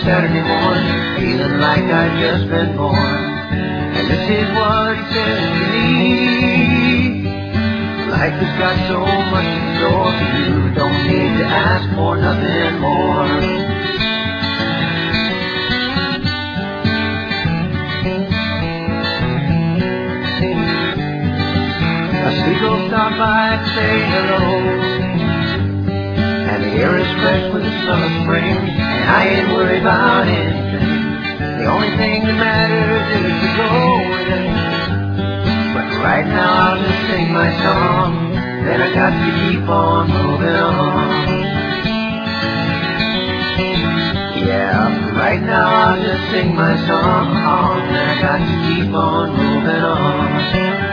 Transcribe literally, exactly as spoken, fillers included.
Saturday morning, feeling like I'd just been born. And this is what it says to me: life has got so much in store for you, don't need to ask for nothing more. A seagull stopped by to say hello, and the air is fresh with the smell of spring, and I ain't worried about anything. The only thing that matters is the going. But right now I'll just sing my song, then I got to keep on moving on. Yeah, right now I'll just sing my song, then I got to keep on moving on.